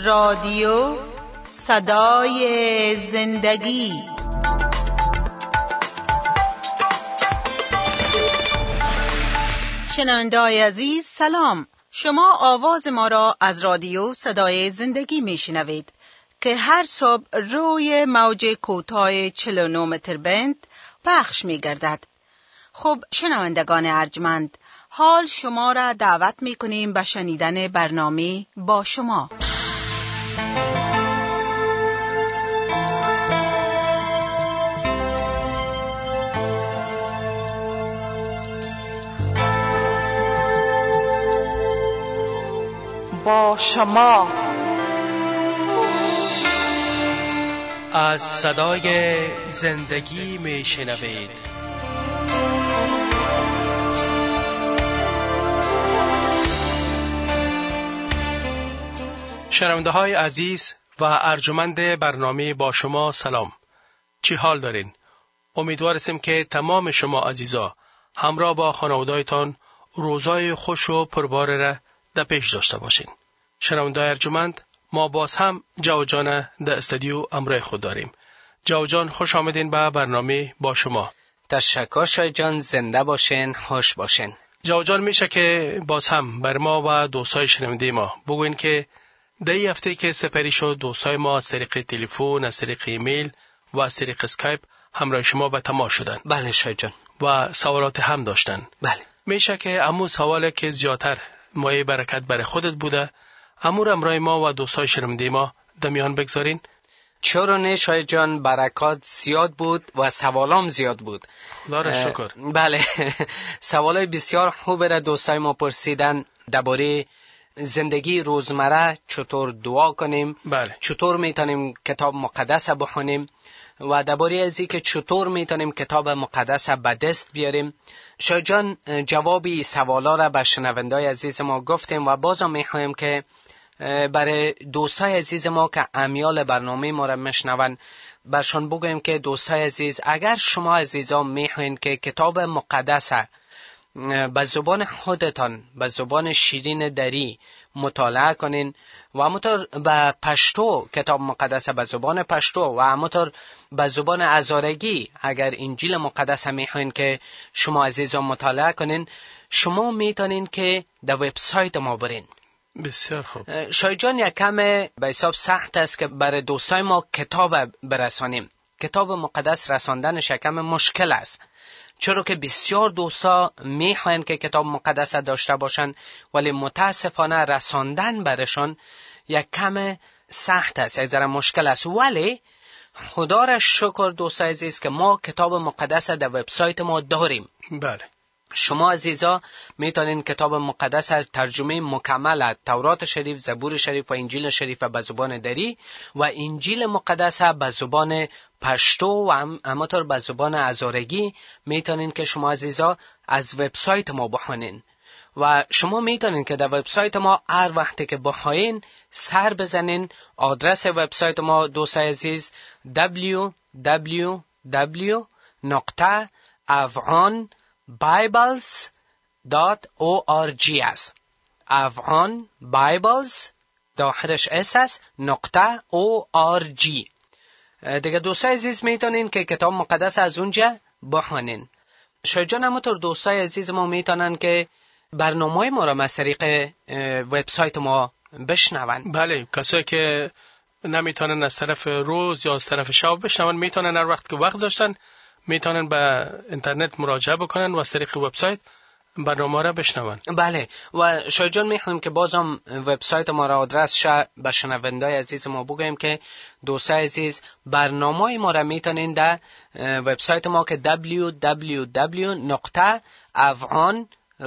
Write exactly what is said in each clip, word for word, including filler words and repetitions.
رادیو صدای زندگی. شنونده‌های عزیز سلام، شما آواز ما را از رادیو صدای زندگی میشنوید که هر صبح روی موج کوتاه چهل و نه متر بند پخش می‌گردد. خب شنوندگان ارجمند، حال شما را دعوت می‌کنیم به شنیدن برنامه با شما. با شما از صدای زندگی می شنوید. شنونده های عزیز و ارجمند برنامه با شما سلام. چی حال دارین؟ امیدواریم که تمام شما عزیزا همراه با خانواده‌تان روزای خوش و پربار را در پیش داشته باشین. شنونده ارجمند، ما باز هم جو جان در استودیو امروی خود داریم. جو جان، خوش آمدین به برنامه با شما. تشکر شای جان، زنده باشین، خوش باشین. جو جان، میشه که باز هم بر ما و دوستای شنونده ما بگوین که در این هفته که سپری شد دوستای ما از طریق تلفن، از طریق ایمیل و از طریق اسکایپ همراه شما به تماس شدن. بله شای جان. و سوالات هم داشتن. بله. میشه که امو سوالی که زیادتر مایه برکت برای خودت بوده امور امرای ما و دوستای شنونده ما دمیان بگذارین؟ چرا نه شای جان، برکات زیاد بود و سوالام زیاد بود. خدا را شکر. بله سوالای بسیار خوب را دوستای ما پرسیدن درباره زندگی روزمره، چطور دعا کنیم، بله. چطور میتونیم کتاب مقدس بخونیم و درباره ازی که چطور میتونیم کتاب مقدس به دست بیاریم. شای جان جوابی سوالا را به شنوندای عزیز ما گفتیم و بازم میخوایم که برای دوستای عزیز ما که امیال برنامه ما را میشنون برشان بگویم که دوستای عزیز، اگر شما عزیزان میخواین که کتاب مقدس به زبان خودتان، به زبان شیرین دری مطالعه کنین و همونطور به پشتو کتاب مقدس به زبان پشتو و همونطور به زبان هزارگی اگر انجیل مقدس میخواین که شما عزیزان مطالعه کنین، شما میتونین که در وبسایت ما برین. بسیار خوب. شای جان، یک کم به حساب سخت است که برای دوستای ما کتاب برسانیم. کتاب مقدس رساندنش یک کم مشکل است، چرا که بسیار دوستا میخواین که کتاب مقدس داشته باشن ولی متاسفانه رساندن برشان یک کم سخت است، یک ذره مشکل است. ولی خدا را شکر دوستای عزیز که ما کتاب مقدس در وبسایت ما داریم. بله. شما عزیزا میتونین کتاب مقدس ترجمه مکمل تورات شریف، زبور شریف و انجیل شریف به زبان دری و انجیل مقدس به زبان پشتو و همونطور به زبان هزارگی میتونین که شما عزیزا از وبسایت ما بخونین و شما میتونین که در وبسایت ما هر وقتی که بخواین سر بزنین. آدرس وبسایت ما دوستای عزیز دبلیو دبلیو دبلیو دات افغان بایبلز دات او آر جی است. افغان بایبلز داخلش اس است نقطه او آر جی. دیگه دوستای عزیز میتونین که کتاب مقدس از اونجا بخونین. شای جان، همونطور دوستای عزیز ما میتونن که برنامه ما را از طریق وبسایت ما بشنون. بله، کسایی که نمیتونن از طرف روز یا از طرف شب بشنون میتونن هر وقت که وقت داشتن میتونن به اینترنت مراجعه بکنن و از طریق وبسایت برنامه را بشنون. بله. و شای جان میخوایم که بازم وبسایت ما را آدرس شه به شنوندای عزیز ما بگویم که دوستای عزیز برنامه ما را میتونین در وبسایت ما که دبلیو دبلیو دبلیو دات افغان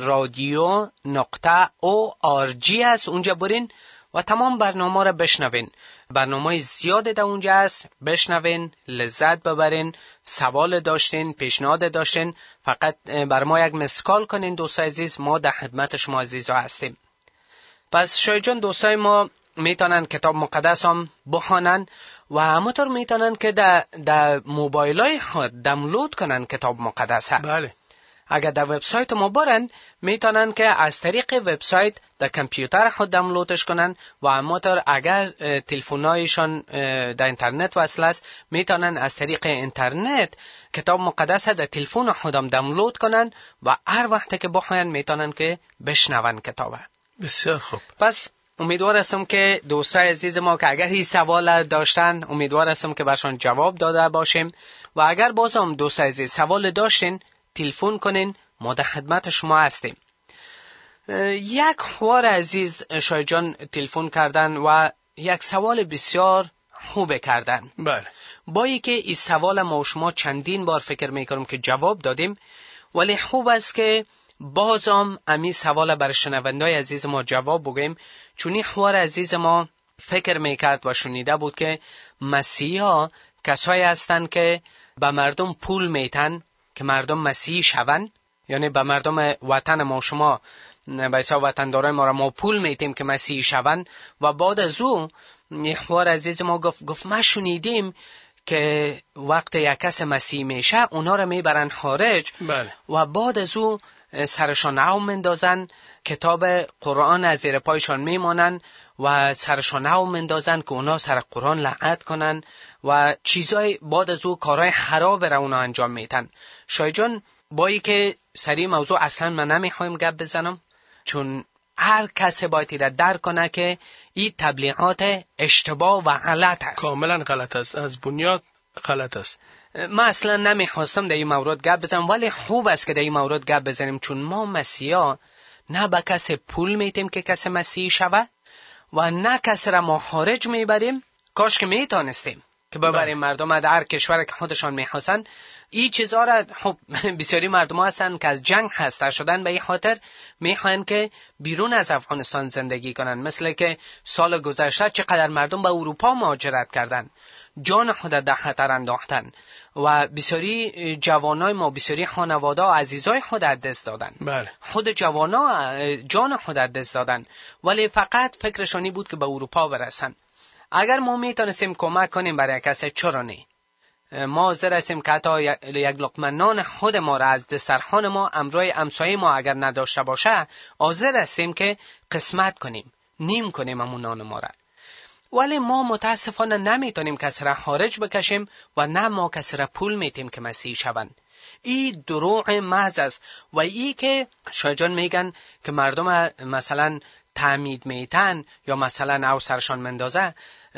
رادیو دات او آر جی است، اونجا برین و تمام برنامه را بشنوین. برنامه زیاده در اونجا است، بشنوین، لذت ببرین. سوال داشتین، پیشنهاد داشتین، فقط بر ما یک مسکال کنین دوستای عزیز، ما در خدمت شما عزیزا هستیم. پس شای جان، دوستای ما میتونن کتاب مقدس هم بخونن و همونطور میتونن که در در موبایلای خود دانلود کنن کتاب مقدس. بله. اگر در وبسایت ما برن میتونن که از طریق وبسایت در کامپیوتر خود دانلودش کنن و همانطور اگر تلفن‌هایشان در اینترنت وصل است میتونن از طریق اینترنت کتاب مقدس در تلفن خودم دانلود کنن و هر وقت که بخواین میتونن که بشنون کتابه. بسیار خوب. پس امیدوار هستم که دوستای عزیز ما که اگر این سوال داشتن امیدوار هستم که برشان جواب داده باشیم و اگر بازم دوستای عزیز سوال داشتین تلفن کنین، ما در خدمت شما هستیم. یک خوار عزیز شاید جان تلفن کردن و یک سوال بسیار خوب کردن. بله. با اینکه این سوال ما و شما چندین بار فکر میکنم که جواب دادیم، ولی خوب است که بازم امی سوال بر شنوندای عزیز ما جواب بگیم، چون این خوار عزیز ما فکر میکرد و شنیده بود که مسیحا کسایی هستند که به مردم پول میتن که مردم مسیحی شون، یعنی به مردم وطن ما شما به حساب وطندارای ما را ما پول میتیم که مسیحی شون. و بعد از او خوار عزیز ما گفت گفت ما شنیدیم که وقت یک کس مسیحی میشه اونا را میبرن خارج. بله. و بعد از او سرشان او مندازن، کتاب قرآن از زیر پایشان میمانن و سرشان او مندازن که اونا سر قرآن لعنت کنن و چیزای بعد از او کارهای خراب را اونا انجام میتن. شای جان بایی که سری موضوع اصلا من نمیخوایم گپ بزنم، چون هر کسی باید را درک کنه که این تبلیغات اشتباه و غلط است. کاملا غلط است، از بنیاد غلط است. ما اصلا نمیخواستم در این مورد گپ بزنم، ولی خوب است که در این مورد گپ بزنیم، چون ما مسیحا نه به کسی پول میتیم که کسی مسیحی شود و نه کسی را ما خارج میبریم. کاش که میتونستیم که ببریم مردم در هر کشور که خودشان میخواستن. این چیزا را خب بسیاری مردم هستن که از جنگ خسته شدن، به این خاطر میخوان که بیرون از افغانستان زندگی کنن. مثل که سال گذشته چقدر مردم به اروپا مهاجرت کردن، جان خود در خطر انداختن و بسیاری جوانای ما، بسیاری خانواده و عزیزای خود از دست دادن. بله. خود جوانا جان خود از دست دادن، ولی فقط فکرشانی بود که به اروپا برسن. اگر ما میتونستیم کمک کنیم برای کسی، چرا نه؟ ما حاضر هستیم که حتی یک لقمه نان خود ما را از دسترخوان ما امروی امسایه ما اگر نداشته باشه، حاضر هستیم که قسمت کنیم، نیم کنیم همون نان ما را. ولی ما متاسفانه نمیتونیم کسی را خارج بکشیم و نه ما کسی را پول میتیم که مسیحی شوند. این دروغ محض است. و ای که شایجان میگن که مردم مثلا تعمید میتن یا مثلا او سرشان مندازه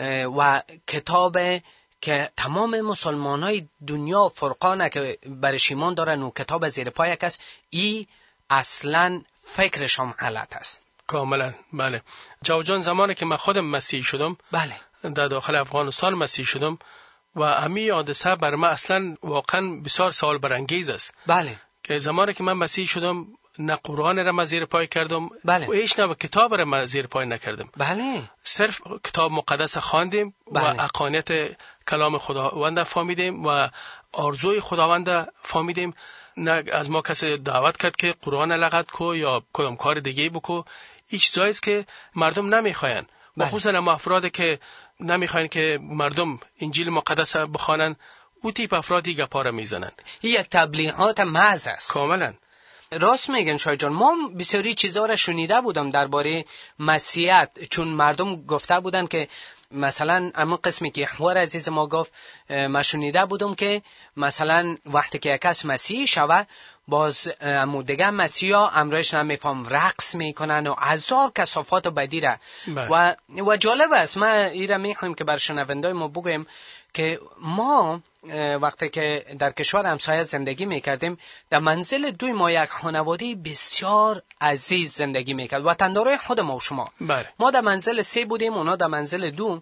و کتاب که تمام مسلمان های دنیا فرقانه که برش ایمان دارن و کتاب زیر پای کس، ای اصلا فکرشان غلط است. کاملا. بله. جاو جان زمانی که من خودم مسیحی شدم، بله، در داخل افغانستان مسیحی شدم و همین حادثه بر من اصلا واقعا بسیار سوال برانگیز است. بله. که زمانی که من مسیحی شدم نه قرآن را من زیر پای کردم، بله، و هیچ نه کتاب را من زیر پای نکردم. بله. صرف کتاب مقدس خواندیم. بله. و حقانیت کلام خداوند فهمیدیم و آرزوی خداوند فهمیدیم. نه از ما کسی دعوت کرد که قرآن لغت کو یا کدام کار دیگه بکو. این چیزایی است که مردم نمیخواین. و خصوصا ما افرادی که نمیخواین که مردم انجیل مقدس بخوانن، او تیپ افرادی گپا را میزنن. این یک تبلیغات محض است. کاملا. راست میگن شاید جان. ما بسیاری چیزا را شنیده بودم درباره مسیحیت، چون مردم گفته بودن که مثلا اما قسمی که خوار عزیز ما گفت، ما شنیده بودم که مثلا وقتی که یک کس مسیحی شوه، باز امو دیگه مسیحا امرایش نمیفهم رقص میکنن و هزار کثافات و بدی را. و و جالب است، ما ایره میخوایم که بر شنوندای ما بگویم که ما وقتی که در کشور همسایه زندگی میکردیم، در منزل دوی ما یک خانواده بسیار عزیز زندگی میکرد، وطندارای خود ما و شما. بله. ما در منزل سه بودیم، اونا در منزل دو،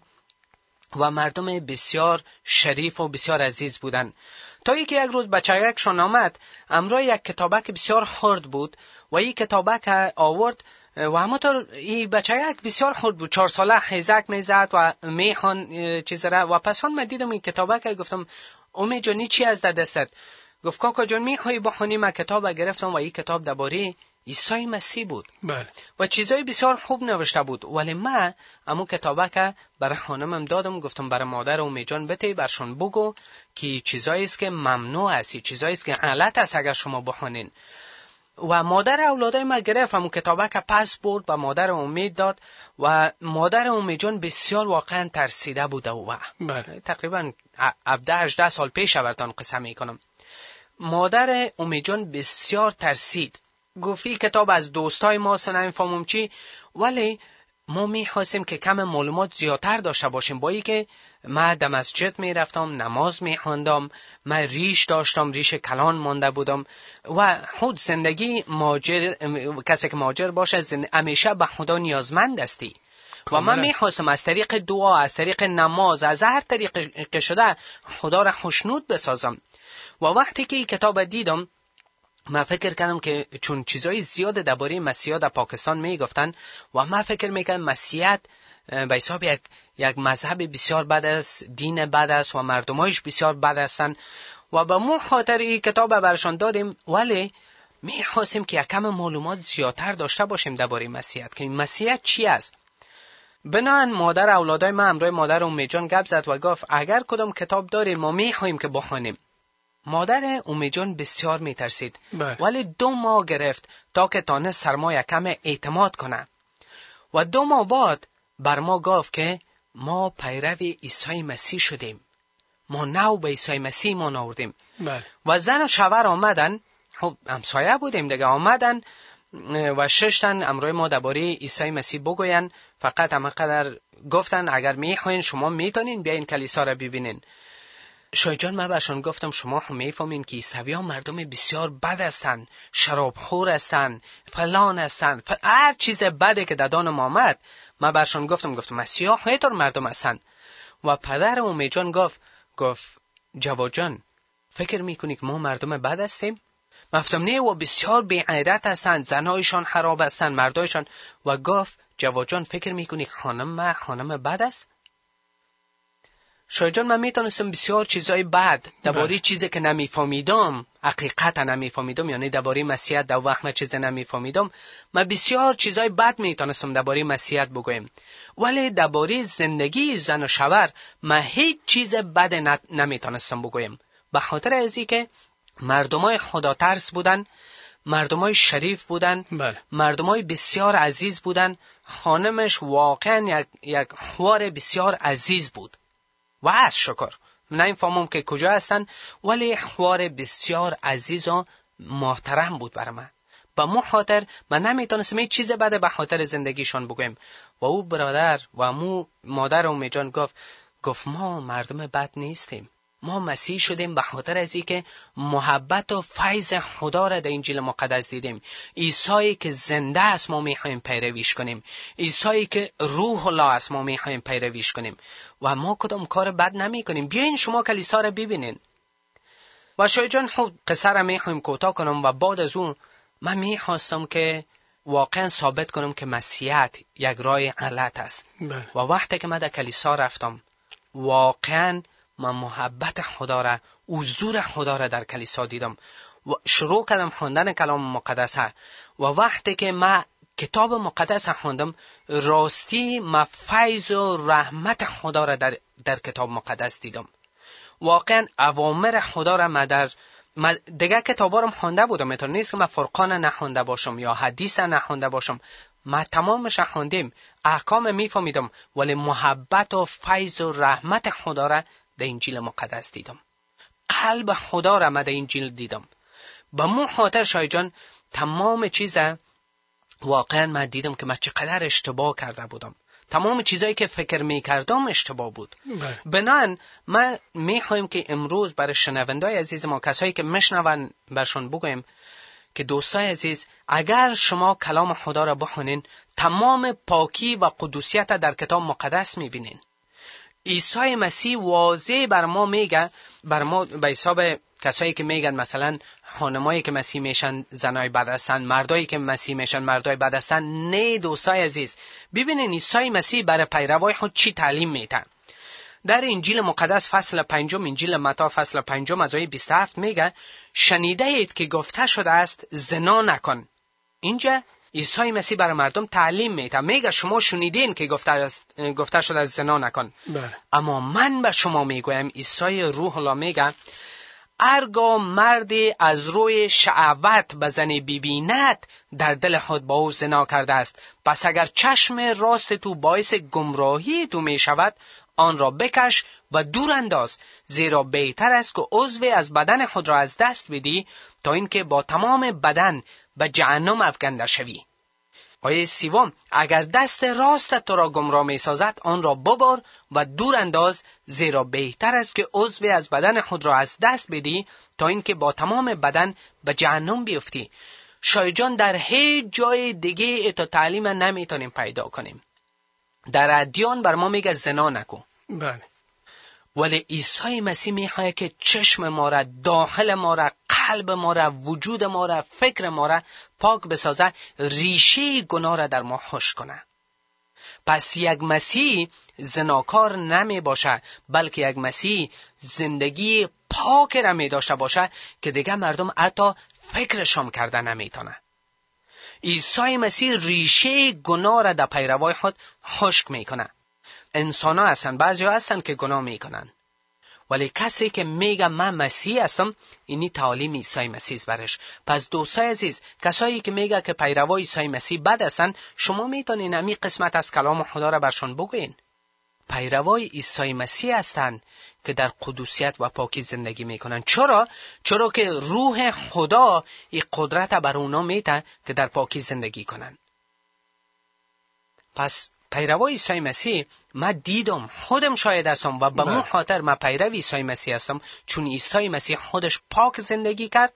و مردم بسیار شریف و بسیار عزیز بودن. تا ای که یک روز بچه‌کشون آمد، امرای یک کتابک بسیار خرد بود و این کتابک آورد و همونطور این بچه‌ک بسیار خرد بود، چهار ساله خیزک میزد و میخوان چیز را. و پس من دیدم این کتابک، گفتم امی جانی چی از دستت؟ گفت کاکا جان میخوای بخونی؟ من کتاب گرفتم و این کتاب درباره عیسی مسیح بود. بله. و چیزای بسیار خوب نوشته بود. ولی من امو کتابک برای خانمم دادم، گفتم برای مادر امی جان بتی برشون بگو که چیزایی است که ممنوع است، چیزایی است که غلط است اگر شما بخونین. و مادر اولادای ما گرفت همون کتابک پس برد و مادر امید داد و مادر امید جان بسیار واقعا ترسیده بوده و بله. تقریبا هفده هجده سال پیش براتون قصه میکنم. مادر امید جان بسیار ترسید، گفتی کتاب از دوستای ما نمیفهمم چی، ولی ما میخواستیم که کم معلومات زیادتر داشته باشیم. با ای که من در مسجد میرفتم، نماز میخواندم، من ریش داشتم، ریش کلان مانده بودم و خود زندگی ماجر، کسی که ماجر باشه زند... همیشه به خدا نیازمند استی و من میخواستم از طریق دعا، از طریق نماز، از هر طریق که شده خدا را خوشنود بسازم. و وقتی که این کتاب دیدم من فکر کردم که چون چیزای زیاد درباره مسیحا در پاکستان میگفتن و من فکر میکردم مسیحیت به حساب یک یک مذهب بسیار بد است، دین بد است و مردمایش بسیار بد هستند و به مو خاطر این کتاب برشان دادیم، ولی میخواستیم که یک کم معلومات زیادتر داشته باشیم درباره مسیحیت که مسیحیت چی است. بنان مادر اولادای ما همراه مادر امید جان گپ زد و گفت اگر کدام کتاب داریم ما میخوایم که بخونیم. مادر امید جان بسیار میترسید ولی دو ماه گرفت تا که تانه سرما یکم اعتماد کنه و دو ماه بعد بر ما گفت که ما پیرو عیسی مسیح شدیم، ما نو به عیسی مسیح ما آوردیم. و زن و شوهر آمدن، خب همسایه بودیم دیگه، آمدن و ششتن امروی ما درباره عیسی مسیح بگوین. فقط همقدر گفتن اگر میخواین شما میتونین بیاین کلیسا را ببینین. شای جان من برشان گفتم شما هم میفهمین که عیسویان مردم بسیار بد هستن، شرابخور هستن، فلان هستن، ف... هر چیز بده که دادانم آمد. من برشان گفتم گفتم مسیحا اینطور مردم هستن. و پدر امید جان گفت گفت جواد جان فکر میکنی که ما مردم بد هستیم؟ من گفتم نه و بسیار بی‌غیرت هستن، زنایشان خراب هستن، مردایشان. و گفت جواد جان فکر میکنی که خانم ما خانم بد است؟ شای جان من میتونستم بسیار چیزای بد درباره چیزی که نمیفهمیدم، حقیقتا نمیفهمیدم، یعنی درباره مسیحیت در وهم چیز نمیفهمیدم، من بسیار چیزای بد میتونستم درباره مسیحیت بگویم، ولی درباره زندگی زن و شوهر من هیچ چیز بد نمیتونستم بگویم، به خاطر ازی که مردمای خدا ترس بودن، مردمای شریف بودن، بله. مردمای بسیار عزیز بودن. خانمش واقعا یک یک خوار بسیار عزیز بود و از شکر نمیفهمم که کجا هستن، ولی خوار بسیار عزیز و محترم بود برای من. با مو خاطر من نمیتونستم هیچ چیز بده به خاطر زندگیشان بگویم. و او برادر و مو مادر امید جان گفت گفت ما مردم بد نیستیم، ما مسیح شدیم به خاطر از اینکه محبت و فیض خدا را در انجیل مقدس دیدیم. عیسی که زنده است ما میخوایم پیرویش کنیم، عیسی که روح الله است ما میخوایم پیرویش کنیم و ما کدام کار بد نمی کنیم. بیاین شما کلیسا را ببینین. و شای جان خود قصه را میخوایم کوتاه کنم و بعد از اون من میخواستم که واقعا ثابت کنم که مسیحیت یک راه غلط است. و وقتی که من در کلیسا رفتم واقعا من محبت خدا را، حضور خدا را در کلیسا دیدم و شروع کردم خواندن کلام مقدس و وقتی که من کتاب مقدس خواندم راستی من فیض و رحمت خدا را در, در کتاب مقدس دیدم. واقعا اوامر خدا را من در من دیگه کتابا رو خوانده بودم، مثلا نیست که من فرقان نخوانده باشم یا حدیث نخوانده باشم، ما تمامش خواندیم، احکام میفهمیدم، ولی محبت و فیض و رحمت خدا را در انجیل مقدس دیدم. قلب خدا را من در انجیل دیدم. با مو خاطر شای جان تمام چیزا واقعا من دیدم که من چقدر اشتباه کرده بودم. تمام چیزایی که فکر میکردم اشتباه بود. بنان ما میخوایم که امروز برای شنوندای عزیز ما، کسایی که میشنون، برشون بگویم که دوستای عزیز اگر شما کلام خدا را بخونین تمام پاکی و قدوسیت در کتاب مقدس میبینین. عیسی مسیح واضح بر ما میگه، بر ما به حساب کسایی که میگن مثلا خانمایی که مسیح میشن زنای بد هستن، مردایی که مسیح میشن مردای بد هستن. نه دوستای عزیز، ببینین عیسی مسیح برای پیروای خود چی تعلیم میده. در انجیل مقدس فصل پنجم، انجیل متی فصل پنجم از آیه بیست و هفت میگه شنیده اید که گفته شده است زنا نکن. اینجا عیسی مسیح برای مردم تعلیم میده، میگه شما شنیدین که گفته است گفته شده است زنا نکن. بله. اما من به شما میگویم، عیسی روح الله میگه هرگاه مردی از روی شهوت به زنی ببیند در دل خود با او زنا کرده است. پس اگر چشم راست تو باعث گمراهی تو می شود، آن را بکش و دور انداز، زیرا بهتر است که عضوی از بدن خود را از دست بدی تا اینکه با تمام بدن به جهنم افکنده شوی. آیه سوم، اگر دست راست تو را گمراه می سازد، آن را ببر و دور انداز، زیرا بهتر است که عضوی از بدن خود را از دست بدی تا اینکه با تمام بدن به جهنم بیفتی. شاید جان در هیچ جای دیگه تا تعلیم نمیتونیم پیدا کنیم. در ادیان بر ما میگه زنا نکن. بله. ولی عیسی مسیح میخواد که چشم ما را، داخل ما را، قلب ما را، وجود ما را، فکر ما را پاک بسازه، ریشه گناه را در ما خشک کنه. پس یک مسیح زناکار نمی باشه، بلکه یک مسیح زندگی پاک را می داشته باشه که دیگه مردم حتی فکرشم کرده نمیتونه. عیسی مسیح ریشه گناه را در پیروای خود خشک میکنه. انسان ها هستن، بعضی ها هستن که گناه میکنن، ولی کسی که میگه من مسیح هستم، اینی تعالیم عیسی مسیح برش. پس دوستای عزیز، کسایی که میگه که پیروای عیسی مسیح بد هستن، شما میتونین امی قسمت از کلام خدا را برشان بگوین. پیروای عیسی مسیح هستن که در قدوسیت و پاکی زندگی میکنن. چرا؟ چرا که روح خدا این قدرت بر اونا میده که در پاکی زندگی کنن. پس پیروای عیسی مسیح ما دیدم، خودم شاهد هستم و به مون خاطر ما پیرو عیسی مسیح هستم، چون عیسی مسیح خودش پاک زندگی کرد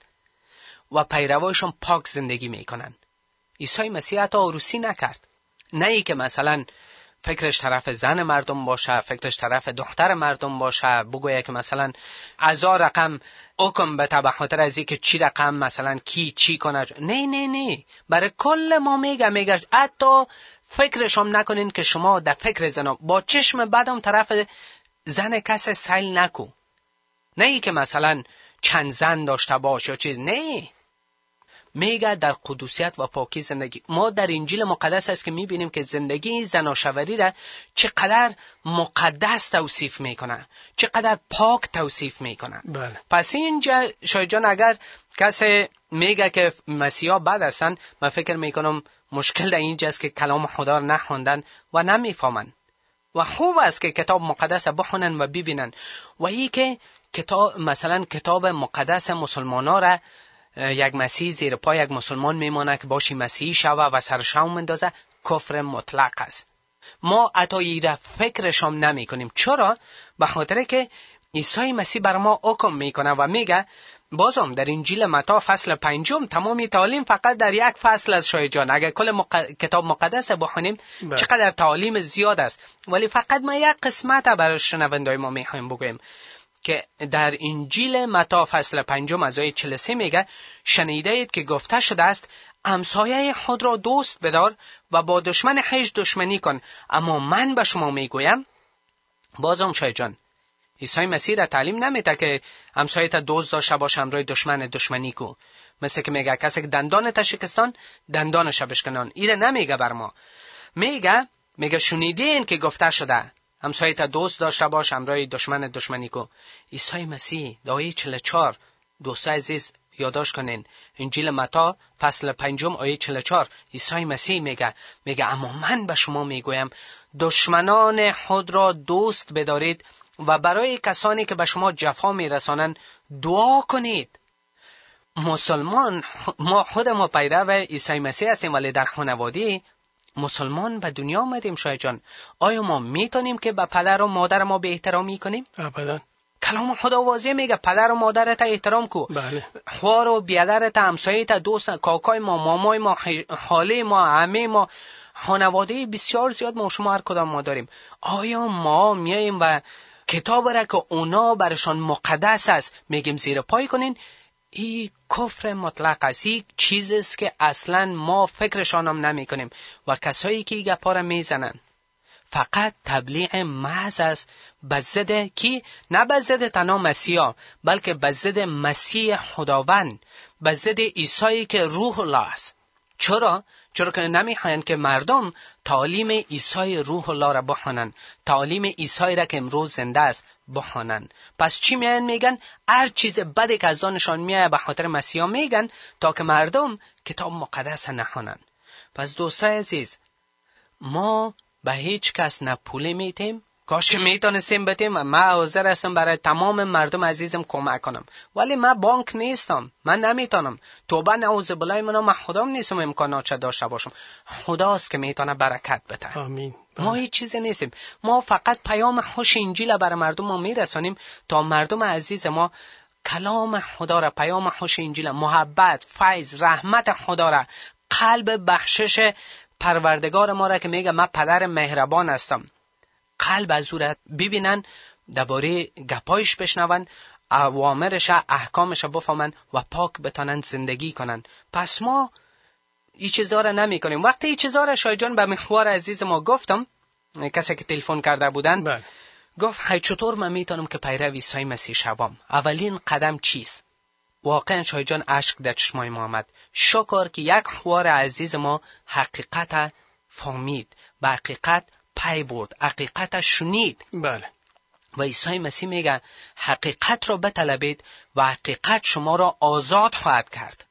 و پیروایشون پاک زندگی میکنن. عیسی مسیح حتی عروسی نکرد. نه ای که مثلا فکرش طرف زن مردم باشه، فکرش طرف دختر مردم باشه، بگویه که مثلا هزار رقم حکم به به خاطر از اینکه چی رقم مثلا کی چی کنه. نه نه نه، برای کل ما میگه میگه حتی فکرش هم نکنین که شما در فکر زنا با چشم بدم طرف زن کس سیل نکو. نه ای که مثلا چند زن داشته باش یا چیز. نه، میگه در قدوسیت و پاکی زندگی. ما در انجیل مقدس است که میبینیم که زندگی زناشوری را چقدر مقدس توصیف میکنه، چقدر پاک توصیف میکنه. بله. پس اینجا شاید جان اگر کسی میگه که مسیحا بد هستن، من فکر میکنم مشکل در اینجاست که کلام خدا را نخوندن و نمیفهمن. و خوب است که کتاب مقدس بخونن و ببینن. و ای که کتاب مثلا کتاب مقدس مسلمانا را یک مسیح زیر پای یک مسلمان میمانه که باشی مسیحی شوه و سرشون مندازه، کفر مطلق است. ما حتی ایره فکرشم نمی کنیم. چرا؟ به خاطر که عیسی مسیح بر ما حکم میکنه و میگه، بازم در انجیل متی فصل پنجم، تمامی تعالیم فقط در یک فصل از شاید جان. اگر کل مق... کتاب مقدس بخونیم چقدر تعالیم زیاد است، ولی فقط ما یک قسمت برای شنوندای ما میخوایم بگویم که در انجیل متی فصل پنجم از آیه چهل و سه میگه، شنیده اید که گفته شده است همسایه خود را دوست بدار و با دشمن خویش دشمنی کن. اما من به شما میگویم، بازم شاید جان عیسی مسیح را تعلیم نمیده که همسایت دوست داشته باش، همراه دشمن دشمنی کو. مثل که میگه کسی که دندانت شکستان دندانش بشکنان. ایره نمیگه بر ما. میگه میگه شنیدین که گفته شده همسایت دوست داشته باش، همراه دشمن دشمنی کو. عیسی مسیح در آیه چهل و چهار، دوستای عزیز یادداشت کنین، انجیل متی فصل پنجم آیه چهل و چهار، عیسی مسیح میگه میگه اما من به شما میگویم دشمنان خود را دوست بدارید و برای کسانی که به شما جفا میرسانند دعا کنید. مسلمان، ما خود ما پیرو عیسی مسیح هستیم، ولی در خانواده مسلمان به دنیا آمدیم. شاید جان آیا ما میتونیم که به پدر و مادر ما به احترامی کنیم؟ ابدا. کلام خدا واضح میگه پدر و مادرت احترام کو. بله. خوار و بیادرت، همسایت، دوست، کاکای ما، مامای ما، خاله ما، عمه ما، خانواده بسیار زیاد ما شما هر کدام ما داریم. آیا ما میایم و کتاب را که اونا برشان مقدس است میگیم زیر پای کنین؟ این کفر مطلق است. این چیزی است که اصلا ما فکرشان هم نمی کنیم. و کسایی که این گپا را میزنن فقط تبلیغ محض است به ضد کی؟ نه به ضد تنها مسیحا، بلکه به ضد مسیح خداوند، به ضد عیسی که روح الله است. چرا؟ چرا که نمیخواین که مردم تعالیم عیسی روح الله را بخوانند، تعالیم عیسی را که امروز زنده است بخوانند. پس چی میان میگن؟ هر چیز بدی که از دانشان میاد به خاطر مسیح میگن تا که مردم کتاب مقدس نخوانند. پس دوستای عزیز، ما به هیچ کس نه پول میتیم، کاش میتونستیم بتیم. من حاضر هستم برای تمام مردم عزیزم کمک کنم، ولی من بانک نیستم، من نمیتونم. توبه نعوذ بالله، من من خودم نیستم امکانات چه داشته باشم. خداست که میتونه برکت بده. آمین. ما هیچ چیزی نیستیم، ما فقط پیام خوش انجیل برای مردم ما میرسونیم تا مردم عزیز ما کلام خدا را، پیام خوش انجیل، محبت، فیض، رحمت خدا را، قلب بخشش پروردگار ما را که میگه من پدر مهربان هستم، قلب از او را ببینن، درباره گپایش بشنون، اوامرش احکامش بفهمن و پاک بتانن زندگی کنن. پس ما این چیزا را نمی کنیم. وقتی این چیزا را شای جان به محور عزیز ما گفتم، کسی که تلفن کرده بودن بله. گفت های چطور من میتونم که پیرو عیسی مسیح شوم؟ اولین قدم چیست؟ واقعا شای جان اشک در چشمای ما آمد. شکر که یک حوار عزیز ما حقیقت فهمید، به حقیقت پی برد، حقیقت شنید. بله. و عیسی مسیح میگه حقیقت را بطلبید و حقیقت شما را آزاد خواهد کرد.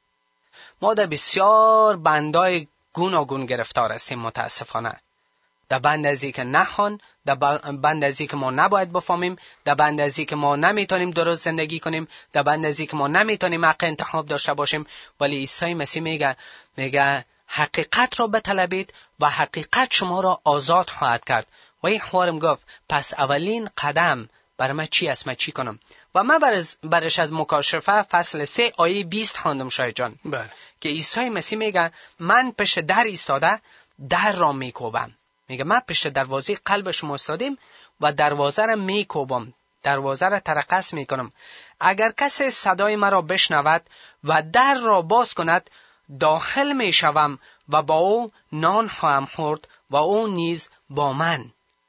ما در بسیار بندای گوناگون گرفتار هستیم متاسفانه. در بند ازی که نخوان، در بند ازی که ما نباید بفهمیم، در بند ازی که ما نمیتونیم درست زندگی کنیم، در بند ازی که ما نمیتونیم حق انتخاب داشته باشیم. ولی عیسی مسیح میگه میگه حقیقت را بطلبید و حقیقت شما را آزاد خواهد کرد. و این حوارم گفت پس اولین قدم برای من چی است؟ من چی کنم؟ و من برز برش از مکاشفه فصل سه آیه بیست خواندم شای جان. بله. که عیسی مسیح میگه من پشت در ایستاده در را میکوبم. میگه من پشت دروازه قلب شما ایستادم و دروازه را میکوبم، دروازه را ترقص میکنم. اگر کسی صدای مرا بشنود و در را باز کند، داخل میشوم و با او نان خواهم خورد و او نیز با من.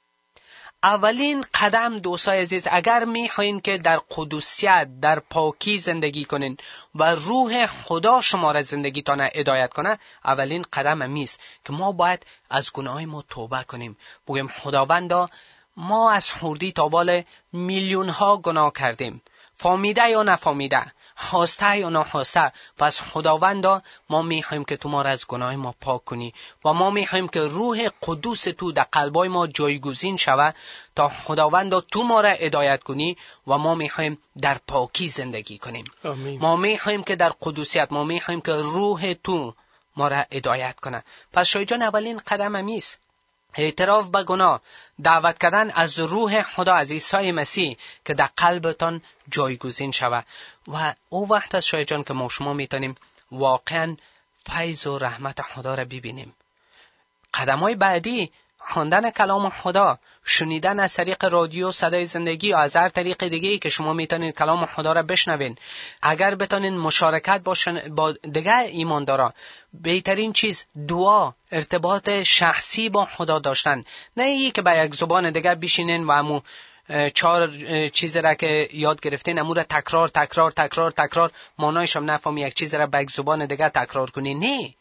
اولین قدم دوستای عزیز، اگر میخواین که در قدوسیت، در پاکی زندگی کنین و روح خدا شما را زندگیتان هدایت کنه، اولین قدم همیست که ما باید از گناه ما توبه کنیم. بگیم خداوندا ما از خوردی تا بال میلیون ها گناه کردیم، فهمیده یا نفهمیده، خواسته یا نخواسته. پس خداوندا ما میخوایم که تو ما را از گناه ما پاک کنی و ما میخوایم که روح قدوس تو در قلبای ما جایگزین شود تا خداوندا تو ما را هدایت کنی و ما میخوایم در پاکی زندگی کنیم. آمین. ما میخوایم که در قدوسیت، ما میخوایم که روح تو ما را هدایت کنه. پس شای جان اولین قدم همیست اعتراف به گناه، دعوت کردن از روح خدا، از عیسی مسیح که در قلبتان جایگزین شود. و او وقت است شای جان که ما شما میتونیم واقعا فیض و رحمت خدا را ببینیم. قدم‌های بعدی خواندن کلام خدا، شنیدن از طریق رادیو صدای زندگی یا از هر طریق دیگه‌ای که شما میتونید کلام خدا را بشنوین. اگر بتونین مشارکت باشن با دیگه ایماندارا، بهترین چیز دعا، ارتباط شخصی با خدا داشتن. نه ای که با یک زبان دیگه بشینین و همو چهار چیز را که یاد گرفتین امو را تکرار تکرار تکرار تکرار معنایش هم نفهمی، یک چیز را با یک زبان دیگه تکرار کنی. نه،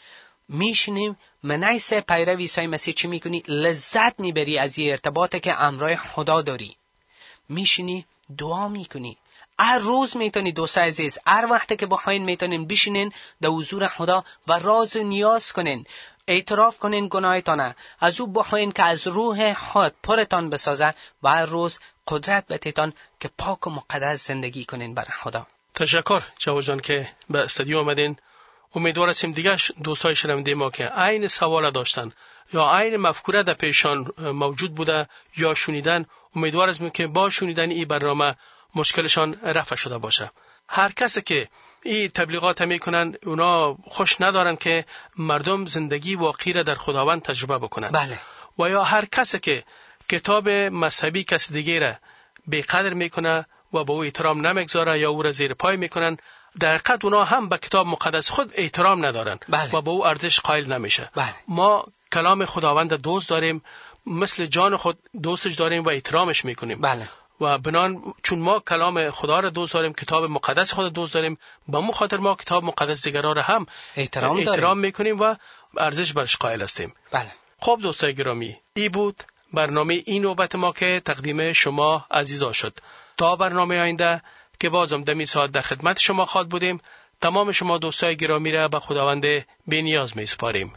میشینیم منعیس پیرو عیسی مسیح چی میکنی؟ لذت میبری از این ارتباطی که همراه خدا داری. میشینی دعا میکنی. هر روز میتونی دوستای عزیز، هر وقتی که بخواین میتونین بشینین در حضور خدا و راز و نیاز کنین، اعتراف کنین گناهتان، از او بخواین که از روح خود پرتان بسازه و هر روز قدرت بتیتان که پاک و مقدس زندگی کنین برای خدا. تشکر جواد جان که به استودیو آمدین. امیدوار هستیم دیگه دوستای شنونده ما که عین سوال داشتن یا عین مفکوره در پیشان موجود بوده یا شنیدن، امیدوار هستیم که با شنیدن این برنامه مشکلشان رفع شده باشه. هر کسی که این تبلیغات میکنن اونا خوش ندارن که مردم زندگی واقعی را در خداوند تجربه بکنن. بله. و یا هر کسی که کتاب مذهبی کس دیگه را بی‌قدر میکنه و با او احترام نمیگذاره یا او را زیر پای میکنن، در حقیقت اونا هم به کتاب مقدس خود احترام ندارن. بله. و با او ارزش قائل نمیشه. بله. ما کلام خداوند دوست داریم، مثل جان خود دوستش داریم و احترامش میکنیم. بله. و بنان چون ما کلام خدا را دوست داریم، کتاب مقدس خود دوست داریم، به مو خاطر ما کتاب مقدس دیگران را هم احترام, احترام میکنیم و ارزش برش قائل هستیم. بله. خب دوستای گرامی، ای بود برنامه این نوبت ما که تقدیم شما عزیزا شد. تا برنامه آینده که بازم دمی ساعت در خدمت شما خواهد بودیم، تمام شما دوستای گرامی را به خداوند بی‌نیاز می سپاریم.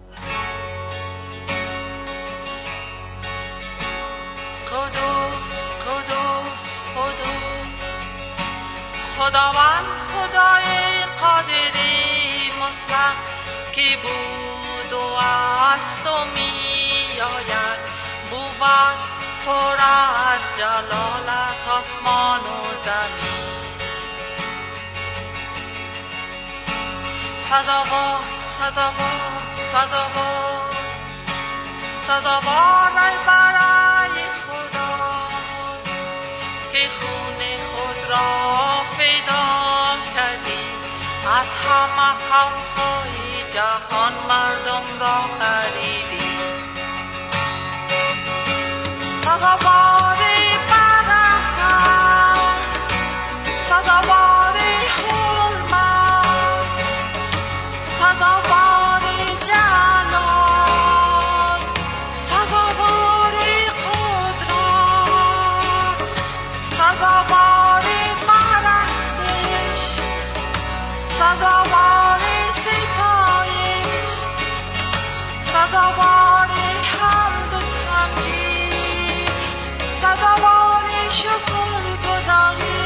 قدوس قدوس قدوس خداوند خدای قادری مطلق که بود و است و می آید، بود پر از جلالت آسمان و زمین. سزاوار سزاوار سزاوار سزاوار ای برای خدا که خون خود را فدا کردی، از همه خلقهای جهان مردم را خریدی. سزاوار برکت، سزاوار حرمت، سزاوار جلال، سزاوار قدرت، سزاوار پرستش، سزاوار ستایش، سزاوار حمد و تمجید، سزاوار شکرگزاری.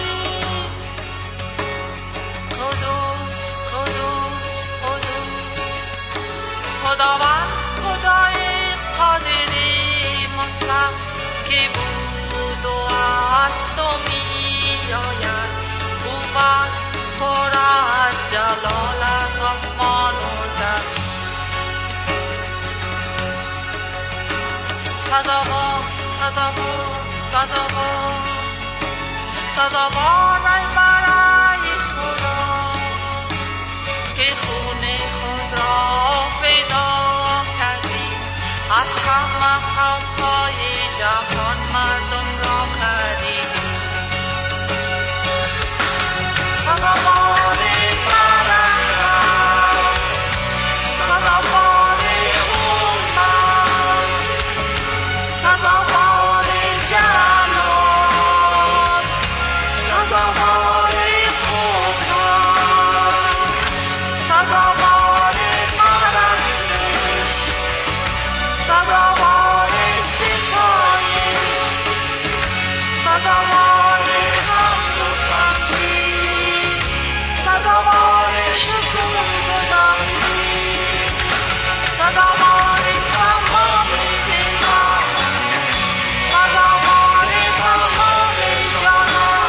قدوس قدوس قدوس خداوند خدای قادری مطلق که بود و است و می آید، بود پر از جلالت آسمان و زمین. سزاوار سزاوار سزاوار سزاوار ای برای خدا که خون خود را فدا کردی، از همه خلقهای جهان مردم را خریدی. سزاوار برکت، سزاوار حرمت، سزاوار جلال، سزاوار قدرت، سزاوار پرستش، سزاوار ستایش، سزاوار حمد و تمجید، سزاوار شکرگزاری، سزاوار تمام دلان، سزاوار تمام جانان،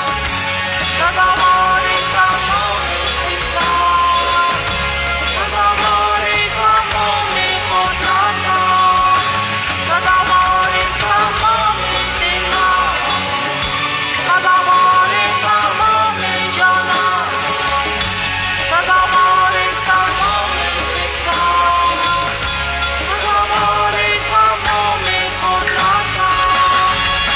سزاوار تمام فکران، سزاوار تمام قدرتان، سزاوار تمام دلان، سزاوار تمام جانان، سزاوار تمام فکران، سزاوار تمام قدرتان.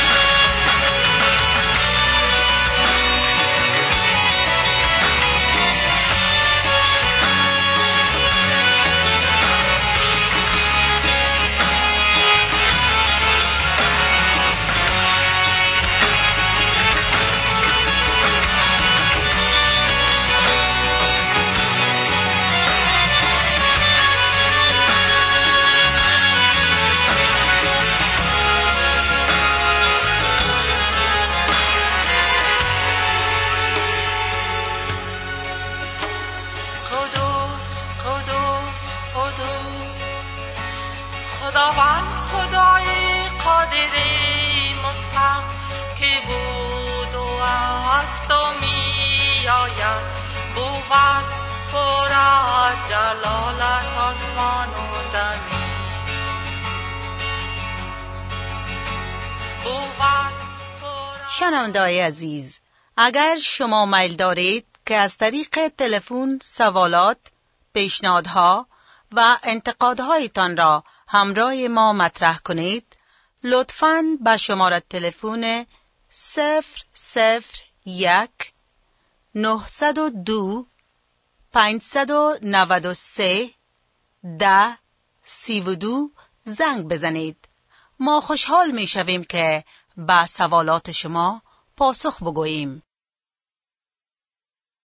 قدوس قدوس قدوس خداوند خدای قادری مطلق که بود و است و می آید، بود پر از جلالت آسمان و زمین. بود پر از شنونده‌های عزیز، اگر شما میل دارید که از طریق تلفن سوالات، پیشنهادها و انتقادهایتان را همراه ما مطرح کنید، لطفاً به شماره تلفن صفر صفر یک نهصد و دو پانصد و نود و سه ده سی و دو زنگ بزنید. ما خوشحال می شویم که به سوالات شما پاسخ بگوییم.